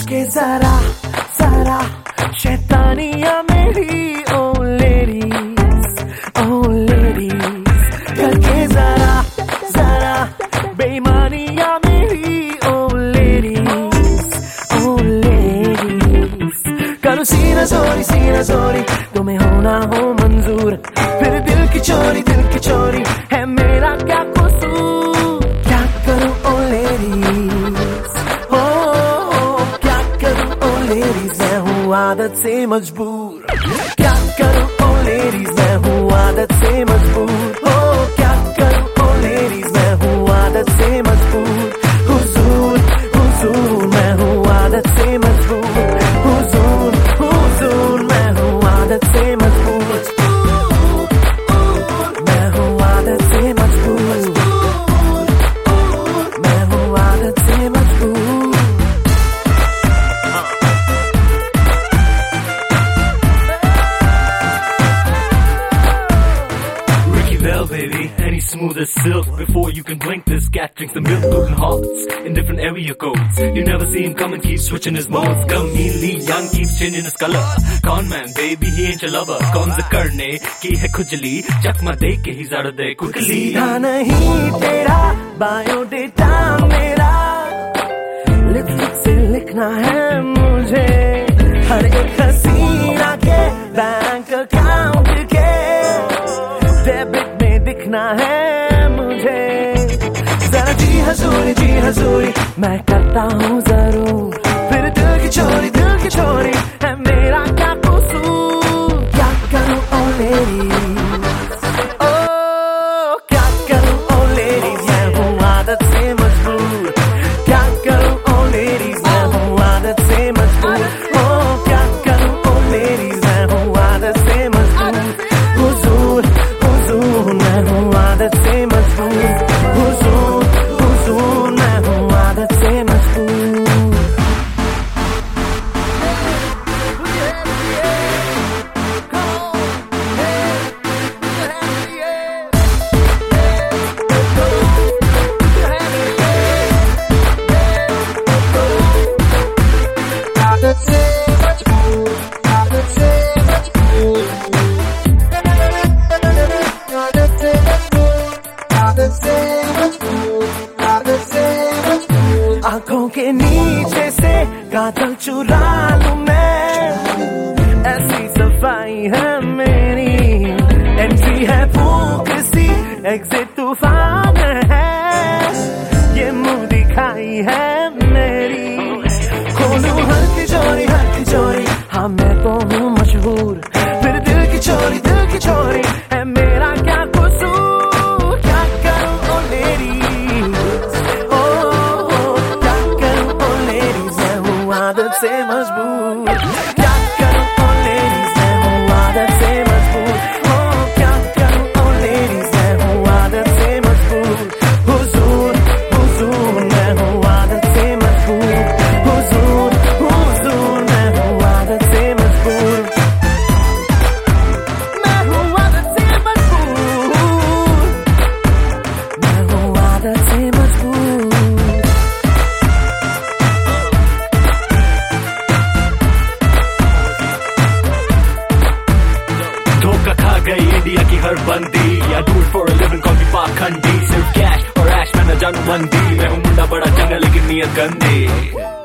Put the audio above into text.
के जरा जरा शैतानिया मेरी ओ लेडीज करके जरा जरा बेईमानिया मेरी ओ लेडीज करो सीना जोरी तुम्हें होना हो मंजूर फिर दिल की चोरी है मेरा क्या कसूर क्या करूं ओ लेडीज हो क्या करूं ओ लेडीज मैं हूँ आदत से मजबूर क्या करूं ओ लेडीज मैं हूँ आदत से मजबूर हो क्या करूं ओ लेडीज मैं हूँ आदत से मजबूर हुजूर मैं हूँ आदत से मजबूर हुजूर मैं हूँ आदत से मजबूर मैं हूँ आदत से मजबूर मैं हूँ आदत से मजबूर Well, baby, and he's smooth as silk. Before you can blink, this cat drinks the milk. Gluten hearts in different area codes. You never see him come and keep switching his modes. Chameleon young keeps changing his color. Con man, baby, he ain't your lover. Cons the karne ki hai khujli. Chakma de ke he's out of there quickly. सीधा नहीं तेरा biodata मेरा lipstick से लिखना है मुझे हर एक हसीना के बैंक अकाउंट के डेबिट में दिखना है मुझे जरा जी हजूरी मैं करता हूँ जरूर फिर दिल की चोरी है मेरा क्या कसूर क्या करूँ ओ लेडीज ओ क्या करूँ ओ लेडीज मैं हूँ आदत से मजबूर क्या करूँ ओ लेडीज मैं हूँ आदत से मजबूर ओ क्या करूँ ओ लेडीज मैं हूँ आदत से मजबूर हुजूर मैं हूँ आदत से मजबूर हुजूर मैं हूँ आदत से मजबूर आंखों के नीचे से काजल चुरा लूं मैं ऐसी सफाई है मेरी एंट्री है फूंक सी एग्जिट तूफान है ये मुंह दिखाई है मेरी खोलूं हर तिजोरी हाँ मैं तो हूँ मशहूर फिर दिल की चोरी है मेरा क्या कसूर क्या करूं ओ लेडीज आदत से मजबूर क्या करूं ओ लेडीज मैं हूँ आदत से मजबूर ओ क्या करूं ओ लेडीज मैं हूँ आदत से मजबूर हुजूर मैं हूँ आदत से मजबूर हुजूर मैं हूँ आदत से मजबूर मैं हूँ आदत से मजबूर मैं हूँ आदत से मजबूर इंडिया की हर बंदी या do it for a living call me पाखंडी सिर्फ कैश और ऐश मैं न जानू मंदी मैं हूँ मुंडा बड़ा चंगा लेकिन नियत गंदी